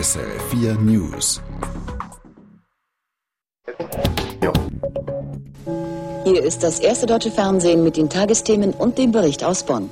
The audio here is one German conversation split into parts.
SRF4 News. Hier ist das erste deutsche Fernsehen mit den Tagesthemen und dem Bericht aus Bonn.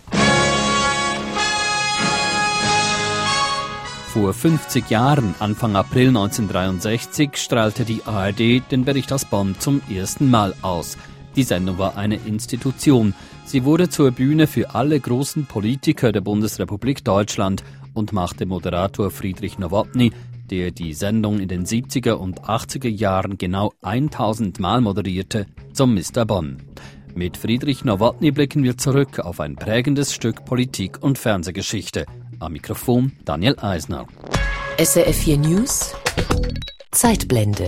Vor 50 Jahren, Anfang April 1963, strahlte die ARD den Bericht aus Bonn zum ersten Mal aus. Die Sendung war eine Institution. Sie wurde zur Bühne für alle großen Politiker der Bundesrepublik Deutschland und machte Moderator Friedrich Nowotny, der die Sendung in den 70er und 80er Jahren genau 1000 Mal moderierte, zum Mr. Bonn. Mit Friedrich Nowotny blicken wir zurück auf ein prägendes Stück Politik- und Fernsehgeschichte. Am Mikrofon Daniel Eisner. SRF4 News Zeitblende.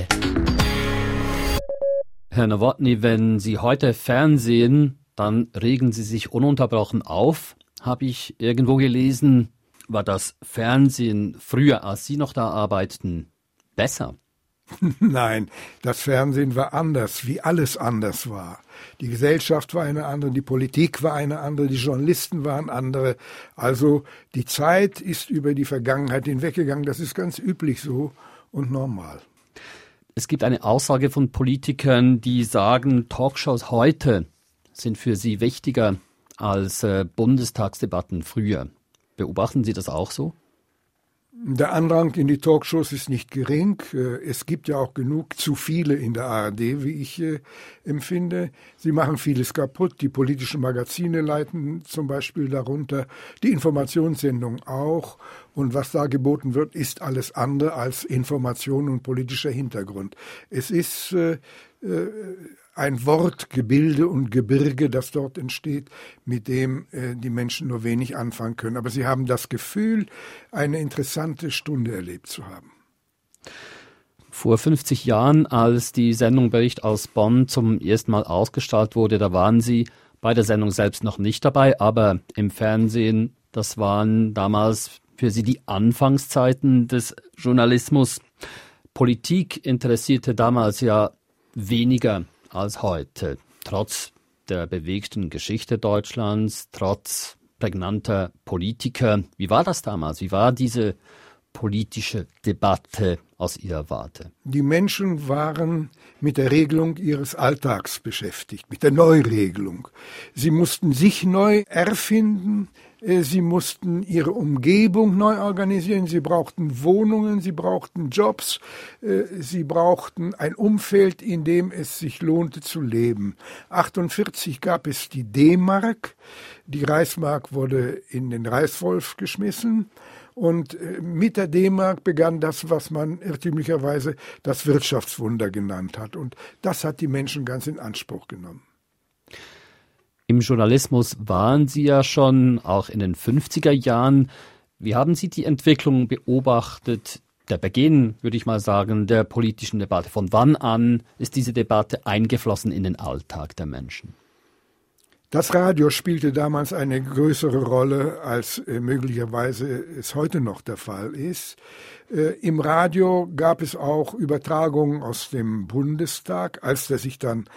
Herr Nowotny, wenn Sie heute Fernsehen, dann regen Sie sich ununterbrochen auf. Habe ich irgendwo gelesen, war das Fernsehen früher, als Sie noch da arbeiteten, besser? Nein, das Fernsehen war anders, wie alles anders war. Die Gesellschaft war eine andere, die Politik war eine andere, die Journalisten waren andere. Also die Zeit ist über die Vergangenheit hinweggegangen. Das ist ganz üblich so und normal. Es gibt eine Aussage von Politikern, die sagen, Talkshows heute sind für sie wichtiger als Bundestagsdebatten früher. Beobachten Sie das auch so? Der Andrang in die Talkshows ist nicht gering. Es gibt ja auch genug, zu viele in der ARD, wie ich empfinde. Sie machen vieles kaputt. Die politischen Magazine leiten zum Beispiel darunter, die Informationssendung auch. Und was da geboten wird, ist alles andere als Information und politischer Hintergrund. Es ist ein Wortgebilde und Gebirge, das dort entsteht, mit dem die Menschen nur wenig anfangen können. Aber sie haben das Gefühl, eine interessante Stunde erlebt zu haben. Vor 50 Jahren, als die Sendung Bericht aus Bonn zum ersten Mal ausgestrahlt wurde, da waren Sie bei der Sendung selbst noch nicht dabei, aber im Fernsehen, das waren damals für Sie die Anfangszeiten des Journalismus. Politik interessierte damals ja weniger als heute, trotz der bewegten Geschichte Deutschlands, trotz prägnanter Politiker. Wie war das damals? Wie war diese politische Debatte aus Ihrer Warte? Die Menschen waren mit der Regelung ihres Alltags beschäftigt, mit der Neuregelung. Sie mussten sich neu erfinden, sie mussten ihre Umgebung neu organisieren, sie brauchten Wohnungen, sie brauchten Jobs, sie brauchten ein Umfeld, in dem es sich lohnte zu leben. 1948 gab es die D-Mark, die Reichsmark wurde in den Reichswolf geschmissen. Und mit der D-Mark begann das, was man irrtümlicherweise das Wirtschaftswunder genannt hat. Und das hat die Menschen ganz in Anspruch genommen. Im Journalismus waren Sie ja schon, auch in den 50er Jahren. Wie haben Sie die Entwicklung beobachtet, der Beginn, würde ich mal sagen, der politischen Debatte? Von wann an ist diese Debatte eingeflossen in den Alltag der Menschen? Das Radio spielte damals eine größere Rolle, als möglicherweise es heute noch der Fall ist. Im Radio gab es auch Übertragungen aus dem Bundestag, als der sich dann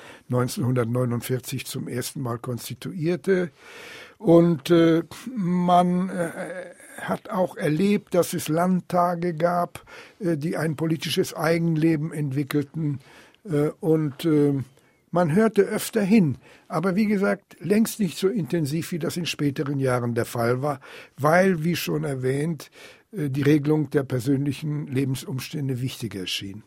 1949 zum ersten Mal konstituierte. Und man hat auch erlebt, dass es Landtage gab, die ein politisches Eigenleben entwickelten. Und man hörte öfter hin, aber wie gesagt, längst nicht so intensiv, wie das in späteren Jahren der Fall war, weil, wie schon erwähnt, die Regelung der persönlichen Lebensumstände wichtiger erschien.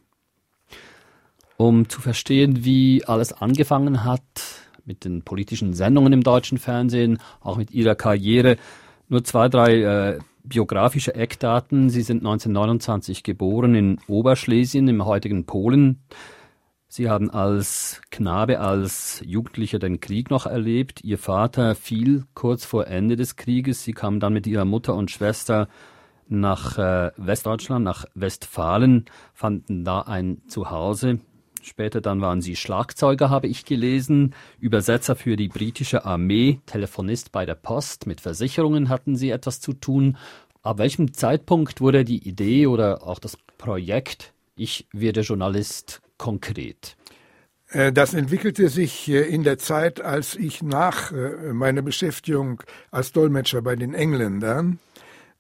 Um zu verstehen, wie alles angefangen hat mit den politischen Sendungen im deutschen Fernsehen, auch mit Ihrer Karriere, nur 2, 3 biografische Eckdaten. Sie sind 1929 geboren in Oberschlesien im heutigen Polen. Sie haben als Knabe, als Jugendlicher den Krieg noch erlebt. Ihr Vater fiel kurz vor Ende des Krieges. Sie kamen dann mit ihrer Mutter und Schwester nach Westdeutschland, nach Westfalen, fanden da ein Zuhause. Später dann waren Sie Schlagzeuger, habe ich gelesen, Übersetzer für die britische Armee, Telefonist bei der Post. Mit Versicherungen hatten Sie etwas zu tun. Ab welchem Zeitpunkt wurde die Idee oder auch das Projekt Ich werde Journalist konkret? Das entwickelte sich in der Zeit, als ich nach meiner Beschäftigung als Dolmetscher bei den Engländern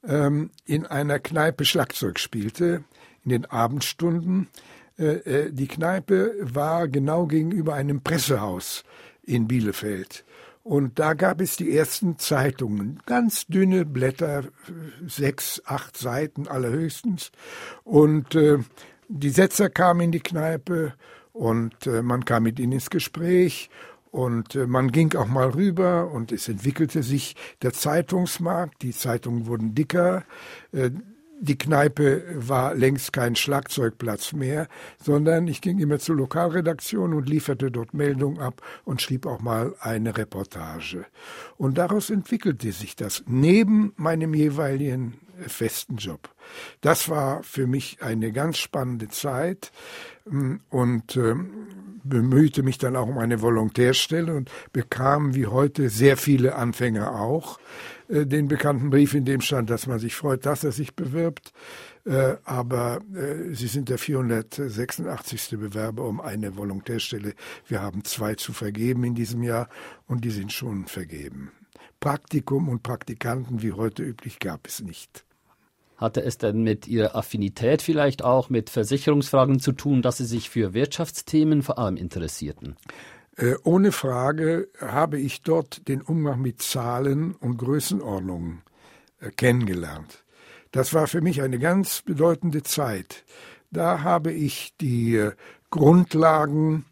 in einer Kneipe Schlagzeug spielte, in den Abendstunden. Die Kneipe war genau gegenüber einem Pressehaus in Bielefeld. Und da gab es die ersten Zeitungen, ganz dünne Blätter, 6, 8 Seiten allerhöchstens. Und die Setzer kamen in die Kneipe und man kam mit ihnen ins Gespräch. Und man ging auch mal rüber und es entwickelte sich der Zeitungsmarkt. Die Zeitungen wurden dicker. Die Kneipe war längst kein Schlagzeugplatz mehr, sondern ich ging immer zur Lokalredaktion und lieferte dort Meldungen ab und schrieb auch mal eine Reportage. Und daraus entwickelte sich das neben meinem jeweiligen festen Job. Das war für mich eine ganz spannende Zeit und bemühte mich dann auch um eine Volontärstelle und bekam wie heute sehr viele Anfänger auch den bekannten Brief, in dem stand, dass man sich freut, dass er sich bewirbt. Aber Sie sind der 486. Bewerber um eine Volontärstelle. Wir haben 2 zu vergeben in diesem Jahr und die sind schon vergeben. Praktikum und Praktikanten wie heute üblich gab es nicht. Hatte es denn mit Ihrer Affinität vielleicht auch mit Versicherungsfragen zu tun, dass Sie sich für Wirtschaftsthemen vor allem interessierten? Ohne Frage habe ich dort den Umgang mit Zahlen und Größenordnungen kennengelernt. Das war für mich eine ganz bedeutende Zeit. Da habe ich die Grundlagen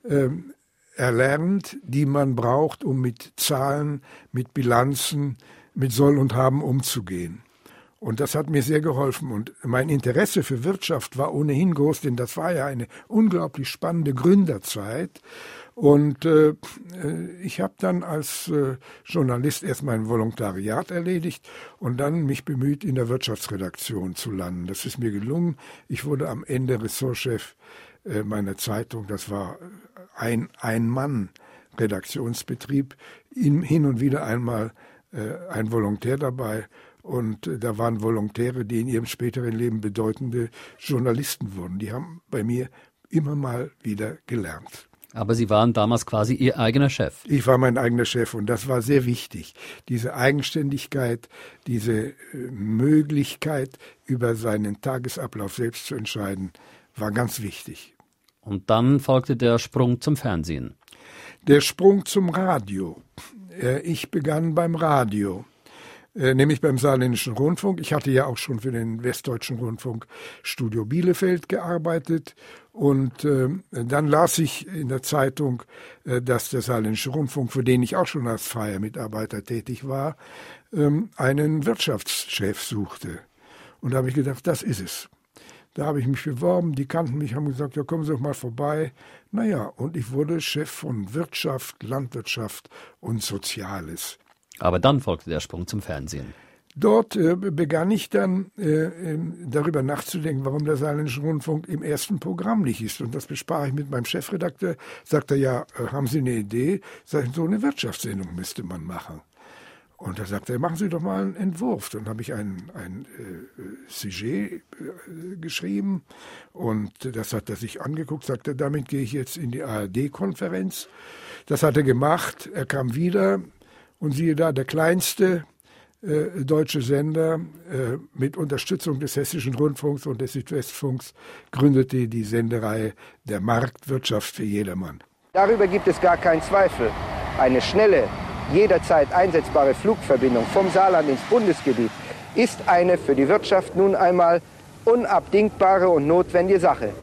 erlernt, die man braucht, um mit Zahlen, mit Bilanzen, mit Soll und Haben umzugehen. Und das hat mir sehr geholfen. Und mein Interesse für Wirtschaft war ohnehin groß, denn das war ja eine unglaublich spannende Gründerzeit. Und ich habe dann als Journalist erst mein Volontariat erledigt und dann mich bemüht, in der Wirtschaftsredaktion zu landen. Das ist mir gelungen. Ich wurde am Ende Ressortchef meiner Zeitung. Das war ein Mann-Redaktionsbetrieb. Hin und wieder einmal ein Volontär dabei. Und da waren Volontäre, die in ihrem späteren Leben bedeutende Journalisten wurden. Die haben bei mir immer mal wieder gelernt. Aber Sie waren damals quasi Ihr eigener Chef. Ich war mein eigener Chef und das war sehr wichtig. Diese Eigenständigkeit, diese Möglichkeit, über seinen Tagesablauf selbst zu entscheiden, war ganz wichtig. Und dann folgte der Sprung zum Fernsehen. Der Sprung zum Radio. Ich begann beim Radio. Nämlich beim Saarländischen Rundfunk. Ich hatte ja auch schon für den Westdeutschen Rundfunk Studio Bielefeld gearbeitet und dann las ich in der Zeitung, dass der Saarländische Rundfunk, für den ich auch schon als freier Mitarbeiter tätig war, einen Wirtschaftschef suchte. Und da habe ich gedacht, das ist es. Da habe ich mich beworben, die kannten mich, haben gesagt, ja, kommen Sie doch mal vorbei. Naja, und ich wurde Chef von Wirtschaft, Landwirtschaft und Soziales. Aber dann folgte der Sprung zum Fernsehen. Dort begann ich dann darüber nachzudenken, warum der Saarländische Rundfunk im ersten Programm nicht ist. Und das besprach ich mit meinem Chefredakteur. Sagte er, ja, haben Sie eine Idee? Sag ich, so eine Wirtschaftssendung müsste man machen. Und da sagte er, machen Sie doch mal einen Entwurf. Dann habe ich ein Sujet geschrieben und das hat er sich angeguckt, sagte, damit gehe ich jetzt in die ARD-Konferenz. Das hat er gemacht, er kam wieder. Und siehe da, der kleinste deutsche Sender mit Unterstützung des Hessischen Rundfunks und des Südwestfunks gründete die Sendereihe Der Marktwirtschaft für jedermann. Darüber gibt es gar keinen Zweifel. Eine schnelle, jederzeit einsetzbare Flugverbindung vom Saarland ins Bundesgebiet ist eine für die Wirtschaft nun einmal unabdingbare und notwendige Sache.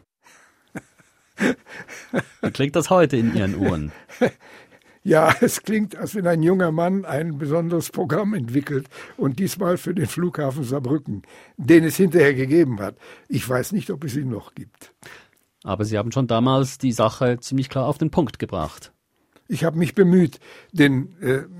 Wie klingt das heute in Ihren Ohren? Ja, es klingt, als wenn ein junger Mann ein besonderes Programm entwickelt und diesmal für den Flughafen Saarbrücken, den es hinterher gegeben hat. Ich weiß nicht, ob es ihn noch gibt. Aber Sie haben schon damals die Sache ziemlich klar auf den Punkt gebracht. Ich habe mich bemüht, denn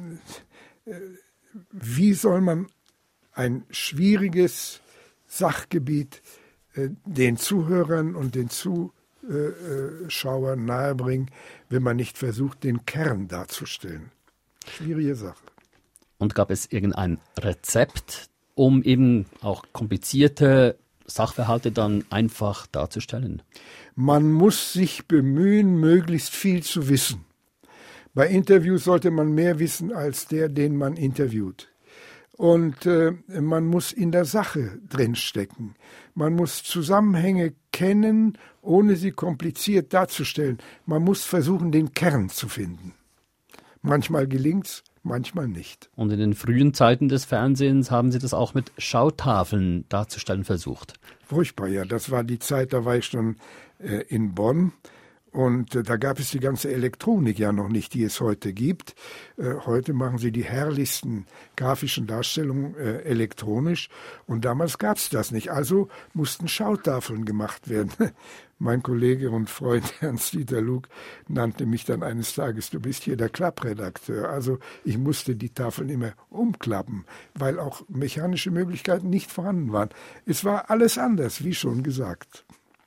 wie soll man ein schwieriges Sachgebiet den Zuhörern und den Zuschauern nahebringen, wenn man nicht versucht, den Kern darzustellen. Schwierige Sache. Und gab es irgendein Rezept, um eben auch komplizierte Sachverhalte dann einfach darzustellen? Man muss sich bemühen, möglichst viel zu wissen. Bei Interviews sollte man mehr wissen als der, den man interviewt. Und man muss in der Sache drinstecken. Man muss Zusammenhänge kennen, ohne sie kompliziert darzustellen. Man muss versuchen, den Kern zu finden. Manchmal gelingt's, manchmal nicht. Und in den frühen Zeiten des Fernsehens haben Sie das auch mit Schautafeln darzustellen versucht. Furchtbar, ja. Das war die Zeit, da war ich schon in Bonn. Und da gab es die ganze Elektronik ja noch nicht, die es heute gibt. Heute machen sie die herrlichsten grafischen Darstellungen elektronisch. Und damals gab es das nicht. Also mussten Schautafeln gemacht werden. Mein Kollege und Freund Ernst-Dieter Lug nannte mich dann eines Tages, du bist hier der Klappredakteur. Also ich musste die Tafeln immer umklappen, weil auch mechanische Möglichkeiten nicht vorhanden waren. Es war alles anders, wie schon gesagt.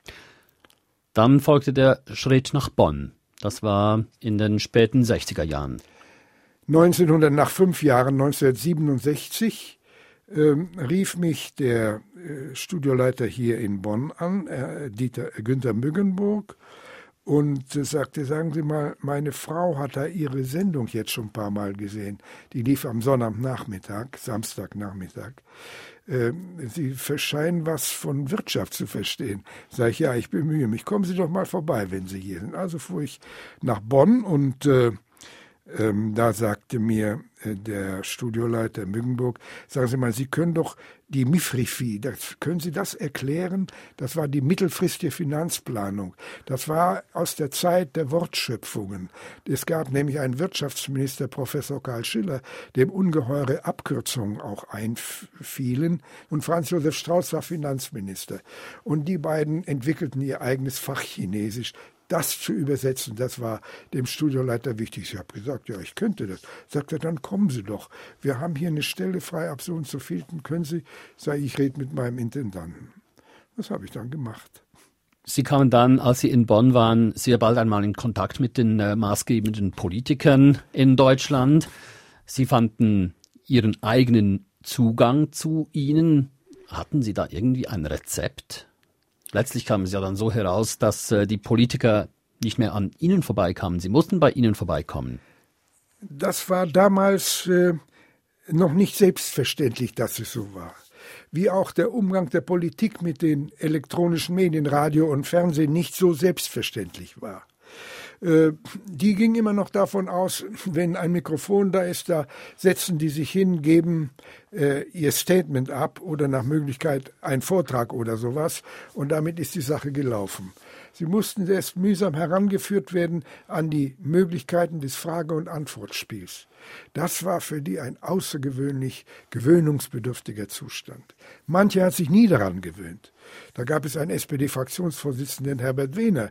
Dann folgte der Schritt nach Bonn. Das war in den späten 60er Jahren. Nach 5 Jahren, 1967, rief mich der Studioleiter hier in Bonn an, Günther Muggenburg, und sagte, sagen Sie mal, meine Frau hat da Ihre Sendung jetzt schon ein paar Mal gesehen. Die lief am Sonntagnachmittag, Samstagnachmittag. Sie scheinen was von Wirtschaft zu verstehen. Sag ich, ja, ich bemühe mich. Kommen Sie doch mal vorbei, wenn Sie hier sind. Also fuhr ich nach Bonn und da sagte mir der Studioleiter Muggenburg, sagen Sie mal, Sie können doch die MIFRIFI, können Sie das erklären? Das war die mittelfristige Finanzplanung. Das war aus der Zeit der Wortschöpfungen. Es gab nämlich einen Wirtschaftsminister, Professor Karl Schiller, dem ungeheure Abkürzungen auch einfielen. Und Franz Josef Strauß war Finanzminister. Und die beiden entwickelten ihr eigenes Fach Chinesisch. Das zu übersetzen, das war dem Studioleiter wichtig. Ich habe gesagt, ja, ich könnte das. Sagt er, dann kommen Sie doch. Wir haben hier eine Stelle frei, ab so und so vielten können Sie. Sag ich, rede mit meinem Intendanten. Das habe ich dann gemacht. Sie kamen dann, als Sie in Bonn waren, sehr bald einmal in Kontakt mit den maßgebenden Politikern in Deutschland. Sie fanden Ihren eigenen Zugang zu ihnen. Hatten Sie da irgendwie ein Rezept? Letztlich kam es ja dann so heraus, dass die Politiker nicht mehr an Ihnen vorbeikamen. Sie mussten bei Ihnen vorbeikommen. Das war damals noch nicht selbstverständlich, dass es so war. Wie auch der Umgang der Politik mit den elektronischen Medien, Radio und Fernsehen nicht so selbstverständlich war. Die ging immer noch davon aus, wenn ein Mikrofon da ist, da setzen die sich hin, geben ihr Statement ab oder nach Möglichkeit einen Vortrag oder sowas und damit ist die Sache gelaufen. Sie mussten erst mühsam herangeführt werden an die Möglichkeiten des Frage- und Antwortspiels. Das war für die ein außergewöhnlich gewöhnungsbedürftiger Zustand. Manche hat sich nie daran gewöhnt. Da gab es einen SPD-Fraktionsvorsitzenden, Herbert Wehner.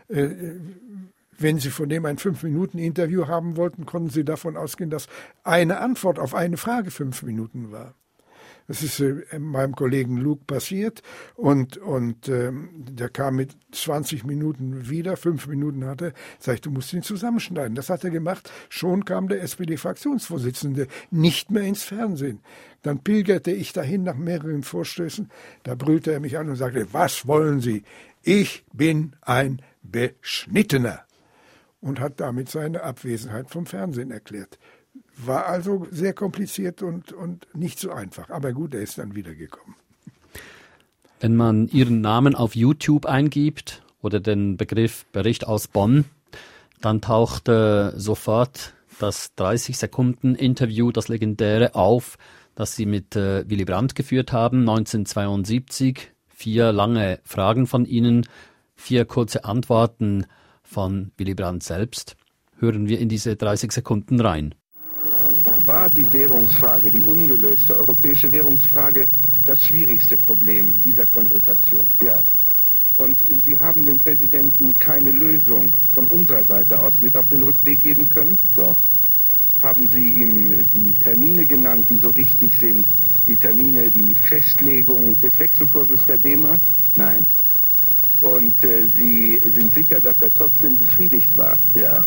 Wenn Sie von dem ein 5-Minuten-Interview haben wollten, konnten Sie davon ausgehen, dass eine Antwort auf eine Frage 5 Minuten war. Das ist meinem Kollegen Luke passiert und der kam mit 20 Minuten wieder, 5 Minuten hatte, sag ich, du musst ihn zusammenschneiden. Das hat er gemacht. Schon kam der SPD-Fraktionsvorsitzende nicht mehr ins Fernsehen. Dann pilgerte ich dahin nach mehreren Vorstößen. Da brüllte er mich an und sagte, was wollen Sie? Ich bin ein Beschnittener. Und hat damit seine Abwesenheit vom Fernsehen erklärt. War also sehr kompliziert und nicht so einfach. Aber gut, er ist dann wiedergekommen. Wenn man Ihren Namen auf YouTube eingibt oder den Begriff Bericht aus Bonn, dann taucht sofort das 30-Sekunden-Interview, das legendäre, auf, das Sie mit Willy Brandt geführt haben, 1972. 4 lange Fragen von Ihnen, 4 kurze Antworten von Willy Brandt selbst. Hören wir in diese 30 Sekunden rein. War die Währungsfrage, die ungelöste europäische Währungsfrage, das schwierigste Problem dieser Konsultation? Ja. Und Sie haben dem Präsidenten keine Lösung von unserer Seite aus mit auf den Rückweg geben können? Doch. Haben Sie ihm die Termine genannt, die so wichtig sind? Die Termine, die Festlegung des Wechselkurses der D-Mark? Nein. Und Sie sind sicher, dass er trotzdem befriedigt war? Ja.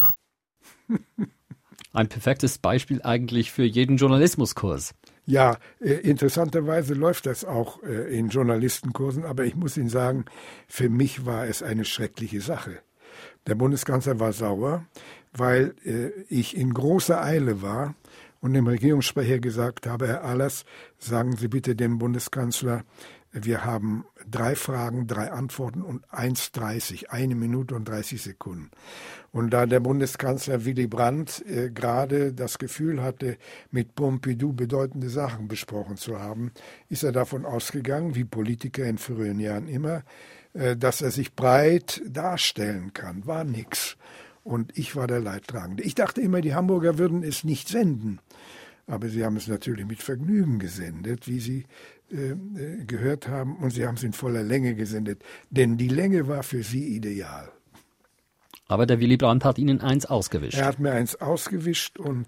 Ein perfektes Beispiel eigentlich für jeden Journalismuskurs. Ja, interessanterweise läuft das auch in Journalistenkursen, aber ich muss Ihnen sagen, für mich war es eine schreckliche Sache. Der Bundeskanzler war sauer, weil ich in großer Eile war und dem Regierungssprecher gesagt habe, Herr Ahlers, sagen Sie bitte dem Bundeskanzler, wir haben 3 Fragen, 3 Antworten und 1,30, 1 Minute und 30 Sekunden. Und da der Bundeskanzler Willy Brandt gerade das Gefühl hatte, mit Pompidou bedeutende Sachen besprochen zu haben, ist er davon ausgegangen, wie Politiker in früheren Jahren immer, dass er sich breit darstellen kann. War nix. Und ich war der Leidtragende. Ich dachte immer, die Hamburger würden es nicht senden. Aber sie haben es natürlich mit Vergnügen gesendet, wie Sie gehört haben. Und sie haben es in voller Länge gesendet. Denn die Länge war für sie ideal. Aber der Willy Brandt hat Ihnen eins ausgewischt. Er hat mir eins ausgewischt und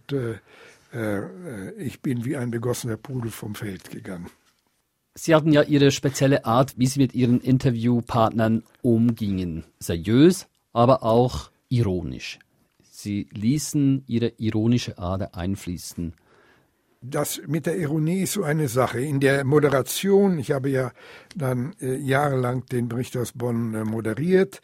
ich bin wie ein begossener Pudel vom Feld gegangen. Sie hatten ja Ihre spezielle Art, wie Sie mit Ihren Interviewpartnern umgingen. Seriös, aber auch ironisch. Sie ließen Ihre ironische Ader einfließen. Das mit der Ironie ist so eine Sache. In der Moderation, ich habe ja dann jahrelang den Bericht aus Bonn moderiert,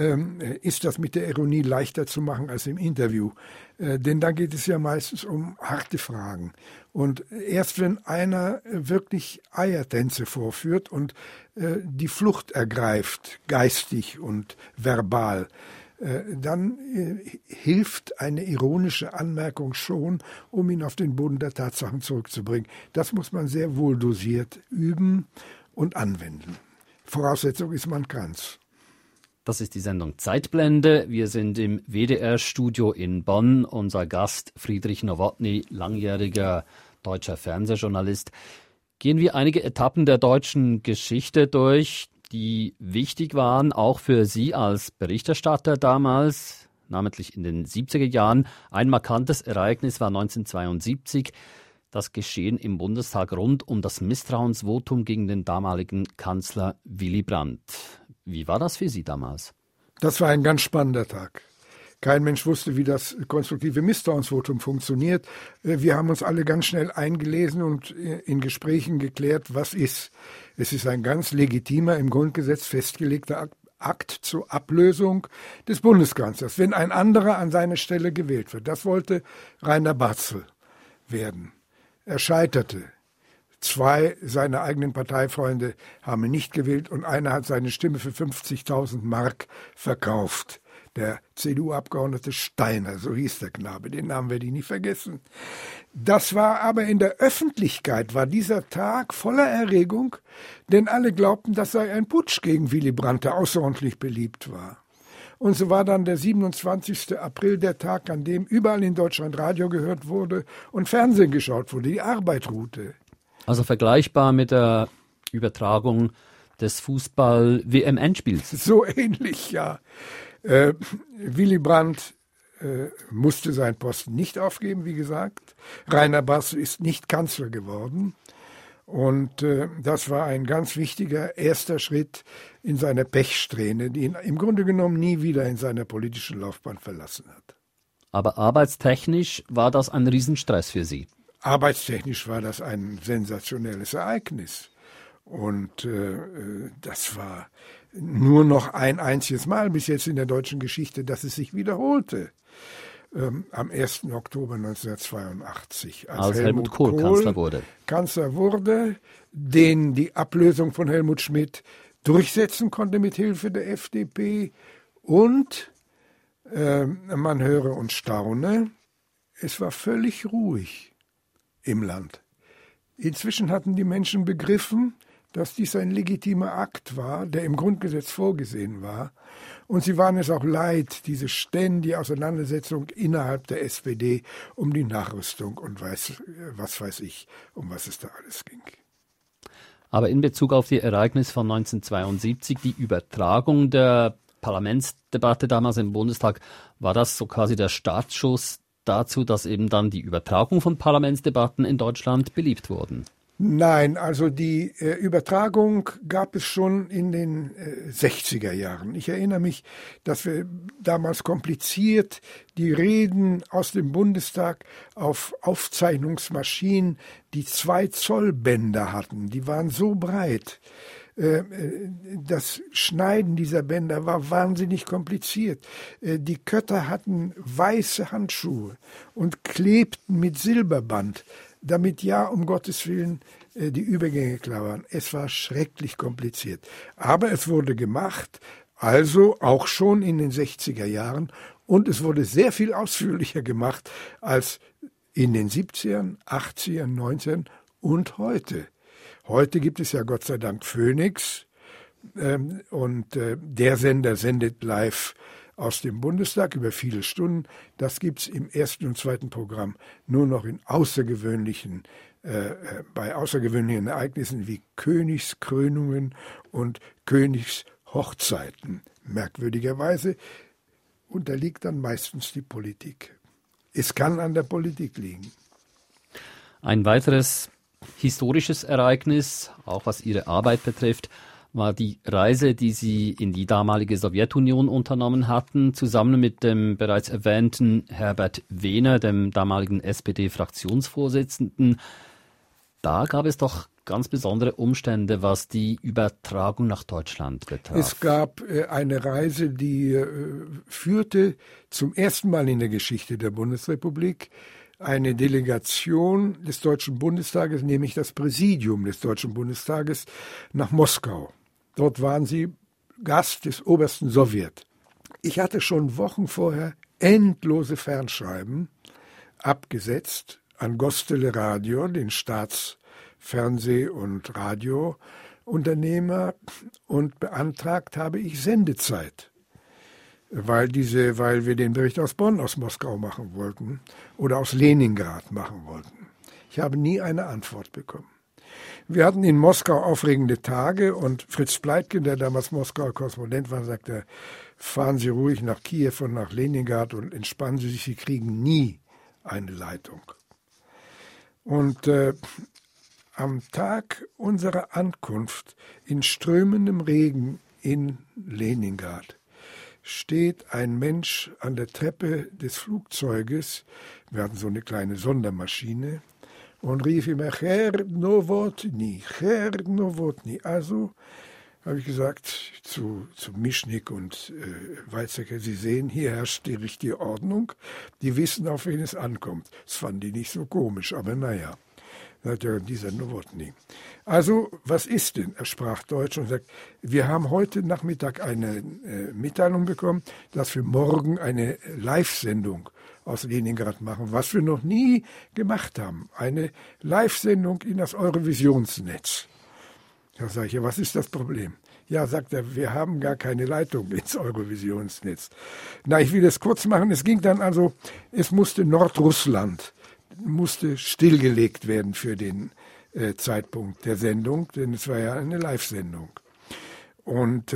ist das mit der Ironie leichter zu machen als im Interview. Denn da geht es ja meistens um harte Fragen. Und erst wenn einer wirklich Eiertänze vorführt und die Flucht ergreift, geistig und verbal, dann hilft eine ironische Anmerkung schon, um ihn auf den Boden der Tatsachen zurückzubringen. Das muss man sehr wohl dosiert üben und anwenden. Voraussetzung ist, man kann's. Das ist die Sendung Zeitblende. Wir sind im WDR-Studio in Bonn. Unser Gast Friedrich Nowotny, langjähriger deutscher Fernsehjournalist. Gehen wir einige Etappen der deutschen Geschichte durch, die wichtig waren, auch für Sie als Berichterstatter damals, namentlich in den 70er Jahren. Ein markantes Ereignis war 1972, das Geschehen im Bundestag rund um das Misstrauensvotum gegen den damaligen Kanzler Willy Brandt. Wie war das für Sie damals? Das war ein ganz spannender Tag. Kein Mensch wusste, wie das konstruktive Misstrauensvotum funktioniert. Wir haben uns alle ganz schnell eingelesen und in Gesprächen geklärt, was ist. Es ist ein ganz legitimer, im Grundgesetz festgelegter Akt zur Ablösung des Bundeskanzlers, wenn ein anderer an seine Stelle gewählt wird. Das wollte Rainer Barzel werden. Er scheiterte. 2 seiner eigenen Parteifreunde haben ihn nicht gewählt und einer hat seine Stimme für 50.000 Mark verkauft. Der CDU-Abgeordnete Steiner, so hieß der Knabe, den Namen werde ich nie vergessen. Das war aber in der Öffentlichkeit, war dieser Tag voller Erregung, denn alle glaubten, das sei ein Putsch gegen Willy Brandt, der außerordentlich beliebt war. Und so war dann der 27. April der Tag, an dem überall in Deutschland Radio gehört wurde und Fernsehen geschaut wurde, die Arbeit ruhte. Also vergleichbar mit der Übertragung des Fußball-WM-Endspiels. So ähnlich, ja. Willy Brandt musste seinen Posten nicht aufgeben, wie gesagt. Rainer Barzel ist nicht Kanzler geworden. Und das war ein ganz wichtiger erster Schritt in seiner Pechsträhne, die ihn im Grunde genommen nie wieder in seiner politischen Laufbahn verlassen hat. Aber arbeitstechnisch war das ein Riesenstress für Sie? Arbeitstechnisch war das ein sensationelles Ereignis. Und das war nur noch ein einziges Mal bis jetzt in der deutschen Geschichte, dass es sich wiederholte. Am 1. Oktober 1982, als Helmut Kohl Kanzler wurde, den die Ablösung von Helmut Schmidt durchsetzen konnte mit Hilfe der FDP. Und man höre und staune, es war völlig ruhig im Land. Inzwischen hatten die Menschen begriffen, dass dies ein legitimer Akt war, der im Grundgesetz vorgesehen war. Und sie waren es auch leid, diese ständige Auseinandersetzung innerhalb der SPD um die Nachrüstung und was weiß ich, um was es da alles ging. Aber in Bezug auf die Ereignisse von 1972, die Übertragung der Parlamentsdebatte damals im Bundestag, war das so quasi der Startschuss dazu, dass eben dann die Übertragung von Parlamentsdebatten in Deutschland beliebt wurden? Nein, also die Übertragung gab es schon in den 60er Jahren. Ich erinnere mich, dass wir damals kompliziert die Reden aus dem Bundestag auf Aufzeichnungsmaschinen, die 2 Zoll Bänder hatten. Die waren so breit, Das Schneiden dieser Bänder war wahnsinnig kompliziert. Die Kötter hatten weiße Handschuhe und klebten mit Silberband, damit ja, um Gottes Willen, die Übergänge klar waren. Es war schrecklich kompliziert. Aber es wurde gemacht, also auch schon in den 60er Jahren. Und es wurde sehr viel ausführlicher gemacht als in den 70ern, 80ern, 90ern und heute. Heute gibt es ja Gott sei Dank Phoenix und der Sender sendet live aus dem Bundestag über viele Stunden. Das gibt es im ersten und zweiten Programm nur noch in bei außergewöhnlichen Ereignissen wie Königskrönungen und Königshochzeiten. Merkwürdigerweise unterliegt dann meistens die Politik. Es kann an der Politik liegen. Ein weiteres historisches Ereignis, auch was Ihre Arbeit betrifft, war die Reise, die Sie in die damalige Sowjetunion unternommen hatten, zusammen mit dem bereits erwähnten Herbert Wehner, dem damaligen SPD-Fraktionsvorsitzenden. Da gab es doch ganz besondere Umstände, was die Übertragung nach Deutschland betraf. Es gab eine Reise, die führte zum ersten Mal in der Geschichte der Bundesrepublik eine Delegation des Deutschen Bundestages, nämlich das Präsidium des Deutschen Bundestages, nach Moskau. Dort waren sie Gast des obersten Sowjet. Ich hatte schon Wochen vorher endlose Fernschreiben abgesetzt an Gostele Radio, den Staatsfernseh- und Radiounternehmer, und beantragt habe ich Sendezeit, weil wir den Bericht aus Bonn, aus Moskau machen wollten oder aus Leningrad machen wollten. Ich habe nie eine Antwort bekommen. Wir hatten in Moskau aufregende Tage und Fritz Pleitgen, der damals Moskauer Korrespondent war, sagte, fahren Sie ruhig nach Kiew und nach Leningrad und entspannen Sie sich, Sie kriegen nie eine Leitung. Und am Tag unserer Ankunft in strömendem Regen in Leningrad steht ein Mensch an der Treppe des Flugzeuges, wir hatten so eine kleine Sondermaschine, und rief immer, Herr Nowotny. Also habe ich gesagt zu Mischnik und Weizsäcker, Sie sehen, hier herrscht die richtige Ordnung, die wissen, auf wen es ankommt. Das fanden die nicht so komisch, aber naja. Sagt er, dieser Nowotny. Also, was ist denn? Er sprach Deutsch und sagt, wir haben heute Nachmittag eine Mitteilung bekommen, dass wir morgen eine Live-Sendung aus Leningrad machen, was wir noch nie gemacht haben. Eine Live-Sendung in das Eurovisionsnetz. Da sage ich, ja, was ist das Problem? Ja, sagt er, wir haben gar keine Leitung ins Eurovisionsnetz. Na, ich will das kurz machen. Es ging dann also, es musste Nordrussland stillgelegt werden für den Zeitpunkt der Sendung, denn es war ja eine Live-Sendung. Und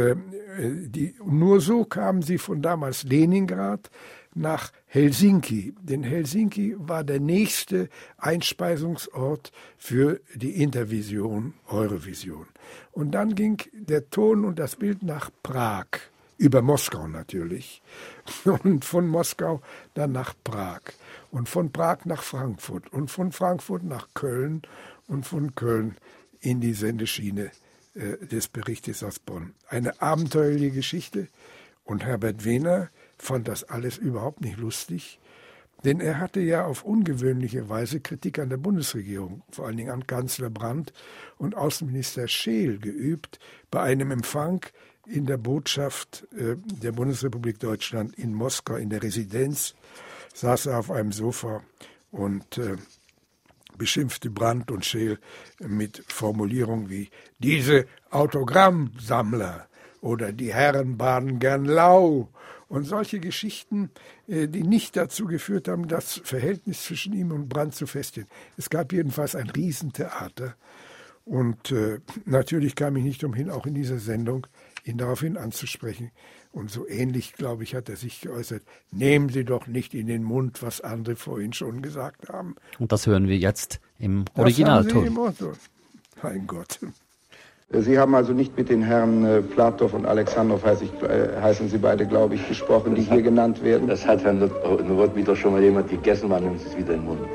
nur so kamen sie von damals Leningrad nach Helsinki, denn Helsinki war der nächste Einspeisungsort für die Intervision, Eurovision. Und dann ging der Ton und das Bild nach Prag, über Moskau natürlich, und von Moskau dann nach Prag. Und von Prag nach Frankfurt und von Frankfurt nach Köln und von Köln in die Sendeschiene des Berichtes aus Bonn. Eine abenteuerliche Geschichte, und Herbert Wehner fand das alles überhaupt nicht lustig, denn er hatte ja auf ungewöhnliche Weise Kritik an der Bundesregierung, vor allen Dingen an Kanzler Brandt und Außenminister Scheel geübt bei einem Empfang in der Botschaft der Bundesrepublik Deutschland in Moskau in der Residenz. Saß er auf einem Sofa und beschimpfte Brandt und Scheel mit Formulierungen wie diese Autogrammsammler oder die Herren baden gern lau und solche Geschichten, die nicht dazu geführt haben, das Verhältnis zwischen ihm und Brandt zu festigen. Es gab jedenfalls ein Riesentheater und natürlich kam ich nicht umhin, auch in dieser Sendung ihn daraufhin anzusprechen. Und so ähnlich, glaube ich, hat er sich geäußert, nehmen Sie doch nicht in den Mund, was andere vorhin schon gesagt haben. Und das hören wir jetzt im Originalton. Mein Gott. Sie haben also nicht mit den Herren Platow und Alexandrow, heißen Sie beide, glaube ich, gesprochen, die hier genannt werden? Das hat Herr Nowotny doch schon mal jemand gegessen, man nimmt es wieder in den Mund.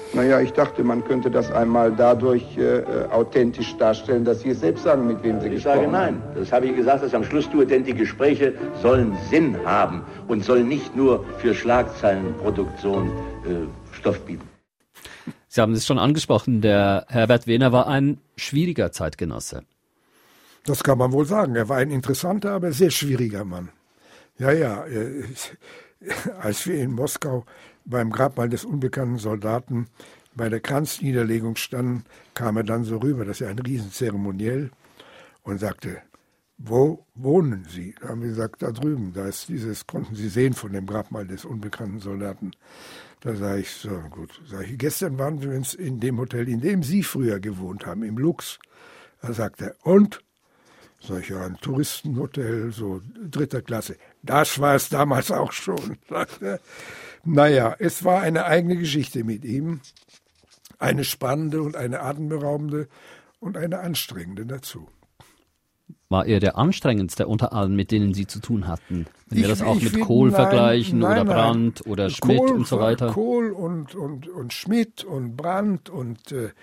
Naja, ich dachte, man könnte das einmal dadurch authentisch darstellen, dass Sie es selbst sagen, mit wem Sie gesprochen haben. Ich sage nein. Das habe ich gesagt, dass ich am Schluss tue, denn die Gespräche sollen Sinn haben und sollen nicht nur für Schlagzeilenproduktion Stoff bieten. Sie haben es schon angesprochen, der Herbert Wehner war ein schwieriger Zeitgenosse. Das kann man wohl sagen. Er war ein interessanter, aber sehr schwieriger Mann. Ja, als wir in Moskau beim Grabmal des unbekannten Soldaten bei der Kranzniederlegung standen, kam er dann so rüber, das ist ja ein Riesenzeremoniell, und sagte, wo wohnen Sie? Da haben wir gesagt, da drüben, da ist dieses, konnten Sie sehen von dem Grabmal des unbekannten Soldaten. Da sage ich, so gut, gestern waren wir uns in dem Hotel, in dem Sie früher gewohnt haben, im Lux. Da sagt er, und? Sag ich, ja, ein Touristenhotel, so 3. Klasse. Das war es damals auch schon, sagt er. Naja, es war eine eigene Geschichte mit ihm. Eine spannende und eine atemberaubende und eine anstrengende dazu. War er der anstrengendste unter allen, mit denen Sie zu tun hatten? Wenn wir das auch mit Kohl vergleichen oder Brandt oder Schmidt und so weiter. Kohl und Schmidt und Brandt und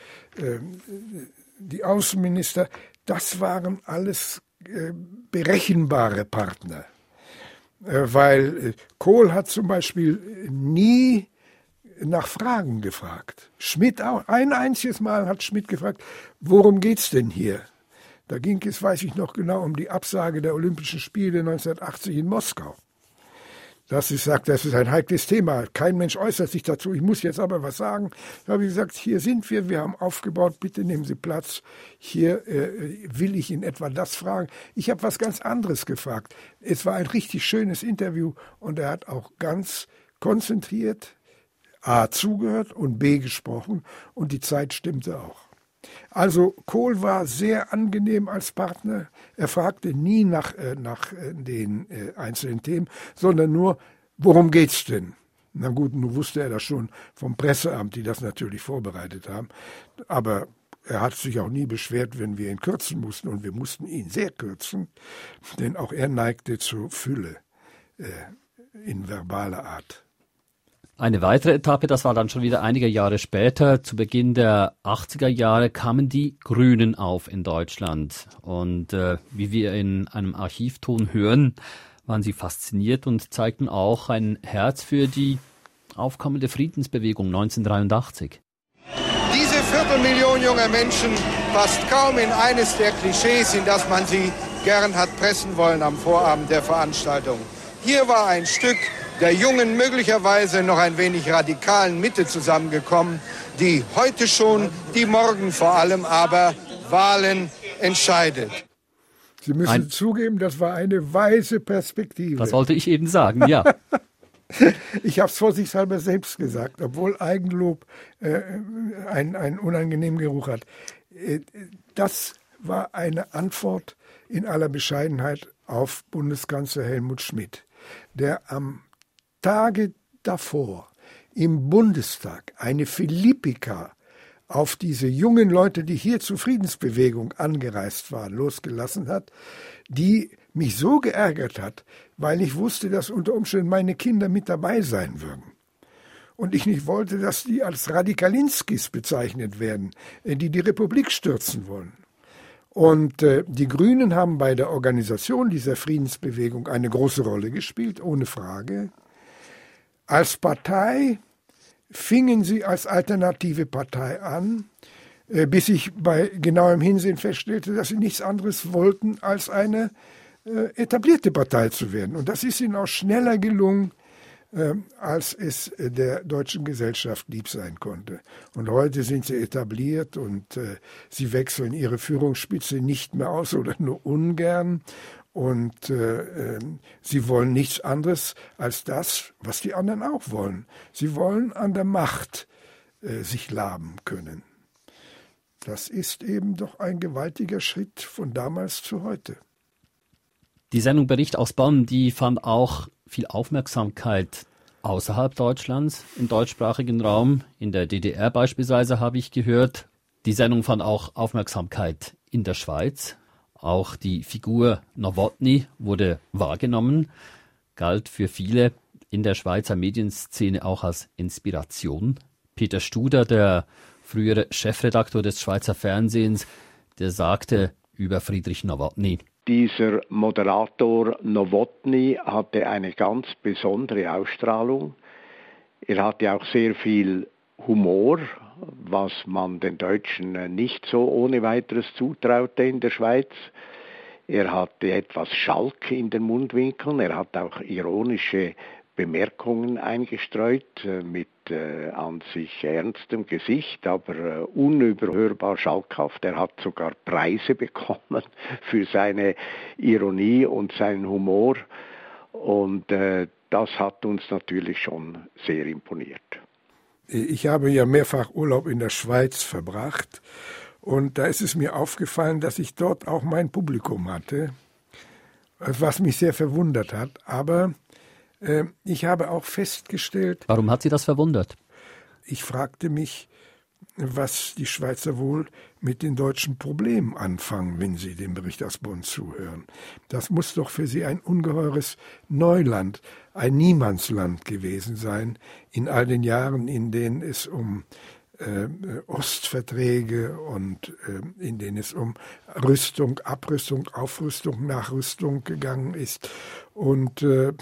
die Außenminister, das waren alles berechenbare Partner. Weil Kohl hat zum Beispiel nie nach Fragen gefragt. Schmidt auch. Ein einziges Mal hat Schmidt gefragt, worum geht's denn hier? Da ging es, weiß ich noch genau, um die Absage der Olympischen Spiele 1980 in Moskau. Das ist ein heikles Thema. Kein Mensch äußert sich dazu. Ich muss jetzt aber was sagen. Da habe ich gesagt, hier sind wir haben aufgebaut, bitte nehmen Sie Platz. Hier will ich in etwa das fragen. Ich habe was ganz anderes gefragt. Es war ein richtig schönes Interview und er hat auch ganz konzentriert A zugehört und B gesprochen und die Zeit stimmte auch. Also Kohl war sehr angenehm als Partner. Er fragte nie nach den einzelnen Themen, sondern nur, worum geht's denn? Na gut, nun wusste er das schon vom Presseamt, die das natürlich vorbereitet haben. Aber er hat sich auch nie beschwert, wenn wir ihn kürzen mussten. Und wir mussten ihn sehr kürzen, denn auch er neigte zur Fülle in verbaler Art. Eine weitere Etappe, das war dann schon wieder einige Jahre später, zu Beginn der 80er Jahre kamen die Grünen auf in Deutschland. Und wie wir in einem Archivton hören, waren sie fasziniert und zeigten auch ein Herz für die aufkommende Friedensbewegung 1983. Diese 250.000 junger Menschen passt kaum in eines der Klischees, in das man sie gern hat pressen wollen am Vorabend der Veranstaltung. Hier war ein Stück der jungen, möglicherweise noch ein wenig radikalen Mitte zusammengekommen, die heute schon, die morgen vor allem aber Wahlen entscheidet. Sie müssen zugeben, das war eine weise Perspektive. Das wollte ich eben sagen, ja. Ich habe es vorsichtshalber selbst gesagt, obwohl Eigenlob einen unangenehmen Geruch hat. Das war eine Antwort in aller Bescheidenheit auf Bundeskanzler Helmut Schmidt, der am Tage davor im Bundestag eine Philippika auf diese jungen Leute, die hier zur Friedensbewegung angereist waren, losgelassen hat, die mich so geärgert hat, weil ich wusste, dass unter Umständen meine Kinder mit dabei sein würden. Und ich nicht wollte, dass die als Radikalinskis bezeichnet werden, die die Republik stürzen wollen. Und die Grünen haben bei der Organisation dieser Friedensbewegung eine große Rolle gespielt, ohne Frage. Als Partei fingen sie als alternative Partei an, bis ich bei genauem Hinsehen feststellte, dass sie nichts anderes wollten, als eine etablierte Partei zu werden. Und das ist ihnen auch schneller gelungen, als es der deutschen Gesellschaft lieb sein konnte. Und heute sind sie etabliert und sie wechseln ihre Führungsspitze nicht mehr aus oder nur ungern. Und sie wollen nichts anderes als das, was die anderen auch wollen. Sie wollen an der Macht sich laben können. Das ist eben doch ein gewaltiger Schritt von damals zu heute. Die Sendung Bericht aus Bonn, die fand auch viel Aufmerksamkeit außerhalb Deutschlands, im deutschsprachigen Raum. In der DDR beispielsweise habe ich gehört. Die Sendung fand auch Aufmerksamkeit in der Schweiz. Auch die Figur Nowotny wurde wahrgenommen, galt für viele in der Schweizer Medienszene auch als Inspiration. Peter Studer, der frühere Chefredaktor des Schweizer Fernsehens, der sagte über Friedrich Nowotny: Dieser Moderator Nowotny hatte eine ganz besondere Ausstrahlung. Er hatte auch sehr viel Humor, was man den Deutschen nicht so ohne weiteres zutraute in der Schweiz. Er hatte etwas Schalk in den Mundwinkeln, er hat auch ironische Bemerkungen eingestreut mit an sich ernstem Gesicht, aber unüberhörbar schalkhaft. Er hat sogar Preise bekommen für seine Ironie und seinen Humor, und das hat uns natürlich schon sehr imponiert. Ich habe ja mehrfach Urlaub in der Schweiz verbracht, und da ist es mir aufgefallen, dass ich dort auch mein Publikum hatte, was mich sehr verwundert hat. Aber ich habe auch festgestellt... Warum hat Sie das verwundert? Ich fragte mich, was die Schweizer wohl mit den deutschen Problemen anfangen, wenn sie dem Bericht aus Bonn zuhören. Das muss doch für sie ein ungeheures Neuland, ein Niemandsland gewesen sein, in all den Jahren, in denen es um Ostverträge und in denen es um Rüstung, Abrüstung, Aufrüstung, Nachrüstung gegangen ist. Und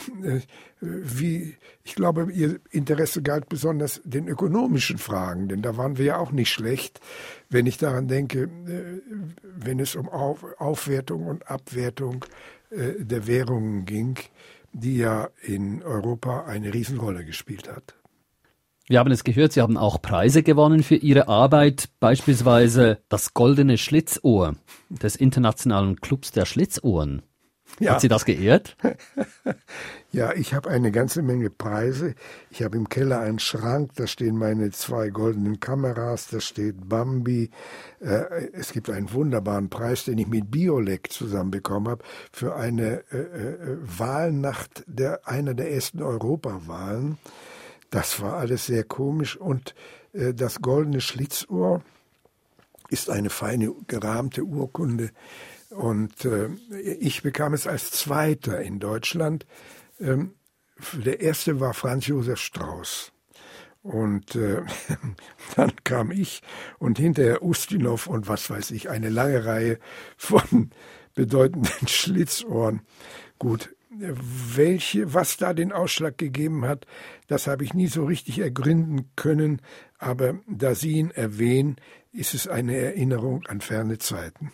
ich glaube, ihr Interesse galt besonders den ökonomischen Fragen, denn da waren wir ja auch nicht schlecht, wenn ich daran denke, wenn es um Aufwertung und Abwertung der Währungen ging, die ja in Europa eine Riesenrolle gespielt hat. Wir haben es gehört, Sie haben auch Preise gewonnen für Ihre Arbeit, beispielsweise das Goldene Schlitzohr des Internationalen Clubs der Schlitzohren. Ja. Hat Sie das geehrt? Ja, ich habe eine ganze Menge Preise. Ich habe im Keller einen Schrank, da stehen meine 2 goldenen Kameras, da steht Bambi. Es gibt einen wunderbaren Preis, den ich mit Biolek zusammen bekommen habe, für eine Wahlnacht einer der ersten Europawahlen. Das war alles sehr komisch, und das Goldene Schlitzohr ist eine feine gerahmte Urkunde, und ich bekam es als Zweiter in Deutschland. Der erste war Franz Josef Strauß, und dann kam ich und hinterher Ustinov und was weiß ich, eine lange Reihe von bedeutenden Schlitzohren. Gut. Was da den Ausschlag gegeben hat, das habe ich nie so richtig ergründen können, aber da Sie ihn erwähnen, ist es eine Erinnerung an ferne Zeiten.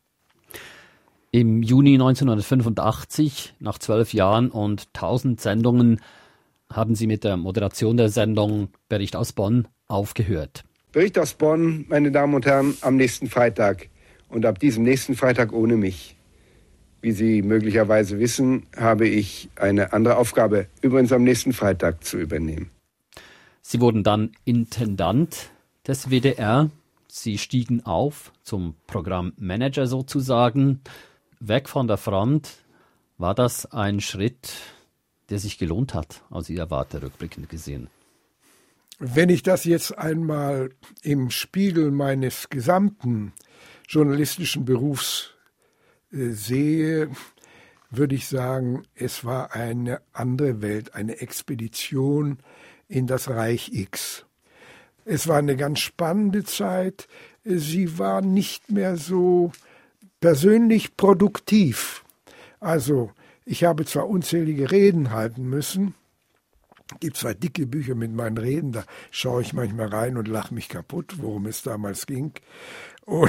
Im Juni 1985, nach 12 Jahren und 1000 Sendungen, haben Sie mit der Moderation der Sendung Bericht aus Bonn aufgehört. Bericht aus Bonn, meine Damen und Herren, am nächsten Freitag und ab diesem nächsten Freitag ohne mich. Wie Sie möglicherweise wissen, habe ich eine andere Aufgabe, übrigens am nächsten Freitag, zu übernehmen. Sie wurden dann Intendant des WDR. Sie stiegen auf zum Programmmanager sozusagen. Weg von der Front. War das ein Schritt, der sich gelohnt hat, aus Ihrer Warte rückblickend gesehen? Wenn ich das jetzt einmal im Spiegel meines gesamten journalistischen Berufs sehe, würde ich sagen, es war eine andere Welt, eine Expedition in das Reich X. Es war eine ganz spannende Zeit. Sie war nicht mehr so persönlich produktiv. Also, ich habe zwar unzählige Reden halten müssen, es gibt 2 dicke Bücher mit meinen Reden, da schaue ich manchmal rein und lache mich kaputt, worum es damals ging. Und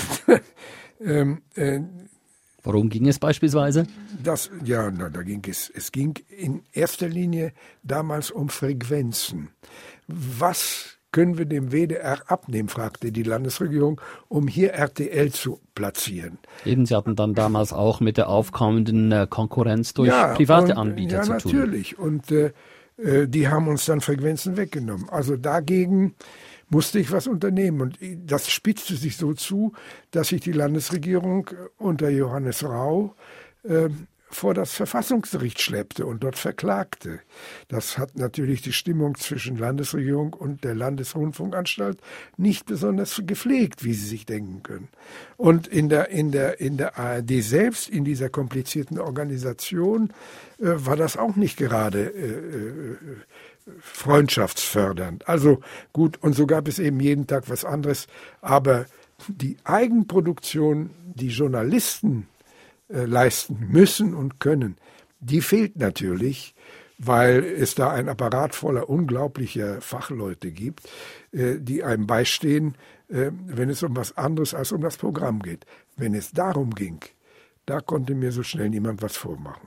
worum ging es beispielsweise? Da ging es ging in erster Linie damals um Frequenzen. Was können wir dem WDR abnehmen, fragte die Landesregierung, um hier RTL zu platzieren. Eben, Sie hatten dann damals auch mit der aufkommenden Konkurrenz durch private Anbieter zu tun. Ja, natürlich. Und die haben uns dann Frequenzen weggenommen. Also dagegen musste ich was unternehmen. Und das spitzte sich so zu, dass sich die Landesregierung unter Johannes Rau vor das Verfassungsgericht schleppte und dort verklagte. Das hat natürlich die Stimmung zwischen Landesregierung und der Landesrundfunkanstalt nicht besonders gepflegt, wie Sie sich denken können. Und in der ARD selbst, in dieser komplizierten Organisation, war das auch nicht gerade freundschaftsfördernd. Also gut, und so gab es eben jeden Tag was anderes. Aber die Eigenproduktion, die Journalisten leisten müssen und können, die fehlt natürlich, weil es da ein Apparat voller unglaublicher Fachleute gibt, die einem beistehen, wenn es um was anderes als um das Programm geht. Wenn es darum ging, da konnte mir so schnell niemand was vormachen.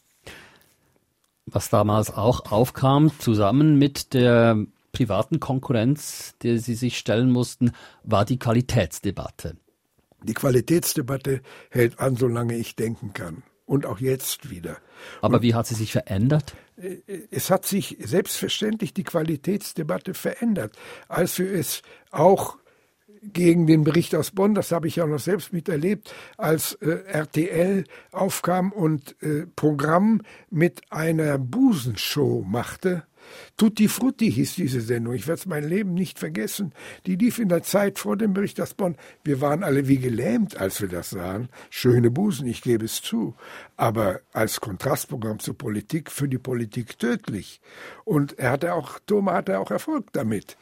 Was damals auch aufkam, zusammen mit der privaten Konkurrenz, der Sie sich stellen mussten, war die Qualitätsdebatte. Die Qualitätsdebatte hält an, solange ich denken kann. Und auch jetzt wieder. Aber wie hat sie sich verändert? Es hat sich selbstverständlich die Qualitätsdebatte verändert. Als wir es auch gegen den Bericht aus Bonn, das habe ich ja noch selbst miterlebt, als RTL aufkam und Programm mit einer Busenshow machte. Tutti Frutti hieß diese Sendung. Ich werde es mein Leben nicht vergessen. Die lief in der Zeit vor dem Bericht aus Bonn. Wir waren alle wie gelähmt, als wir das sahen. Schöne Busen, ich gebe es zu. Aber als Kontrastprogramm zur Politik, für die Politik tödlich. Und Thoma hatte auch Erfolg damit.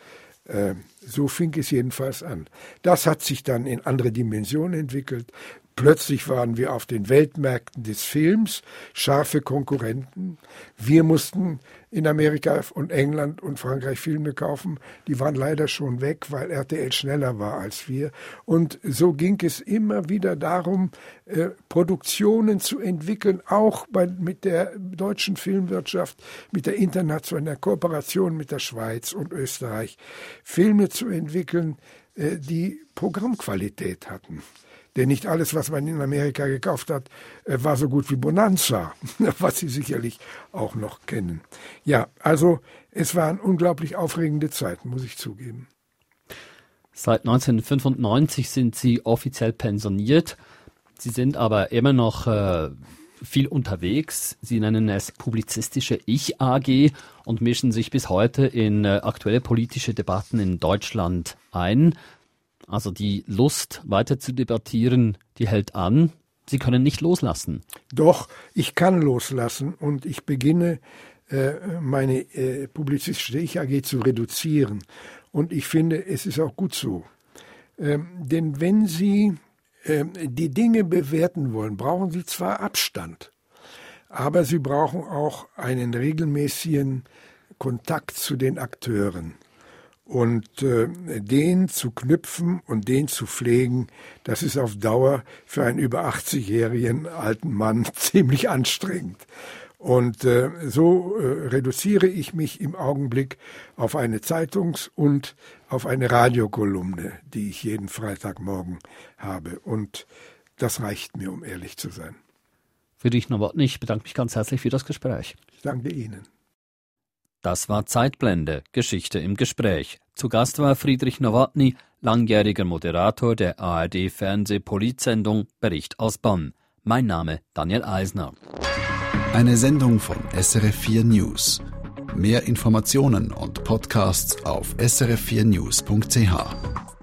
So fing es jedenfalls an. Das hat sich dann in andere Dimensionen entwickelt. Plötzlich waren wir auf den Weltmärkten des Films, scharfe Konkurrenten. Wir mussten in Amerika und England und Frankreich Filme kaufen. Die waren leider schon weg, weil RTL schneller war als wir. Und so ging es immer wieder darum, Produktionen zu entwickeln, auch mit der deutschen Filmwirtschaft, mit der internationalen Kooperation mit der Schweiz und Österreich, Filme zu entwickeln, die Programmqualität hatten. Denn nicht alles, was man in Amerika gekauft hat, war so gut wie Bonanza, was Sie sicherlich auch noch kennen. Ja, also es waren unglaublich aufregende Zeiten, muss ich zugeben. Seit 1995 sind Sie offiziell pensioniert. Sie sind aber immer noch viel unterwegs. Sie nennen es publizistische Ich-AG und mischen sich bis heute in aktuelle politische Debatten in Deutschland ein. Also die Lust, weiter zu debattieren, die hält an. Sie können nicht loslassen. Doch, ich kann loslassen und ich beginne, meine publizistische Ich-AG zu reduzieren. Und ich finde, es ist auch gut so. Denn wenn Sie die Dinge bewerten wollen, brauchen Sie zwar Abstand, aber Sie brauchen auch einen regelmäßigen Kontakt zu den Akteuren. Und den zu knüpfen und den zu pflegen, das ist auf Dauer für einen über 80-jährigen alten Mann ziemlich anstrengend. Und so reduziere ich mich im Augenblick auf eine Zeitungs- und auf eine Radiokolumne, die ich jeden Freitagmorgen habe. Und das reicht mir, um ehrlich zu sein. Friedrich Nowotny, ich bedanke mich ganz herzlich für das Gespräch. Ich danke Ihnen. Das war Zeitblende, Geschichte im Gespräch. Zu Gast war Friedrich Nowotny, langjähriger Moderator der ARD-Fernseh-Politsendung Bericht aus Bonn. Mein Name Daniel Eisner. Eine Sendung von SRF4 News. Mehr Informationen und Podcasts auf srf4news.ch.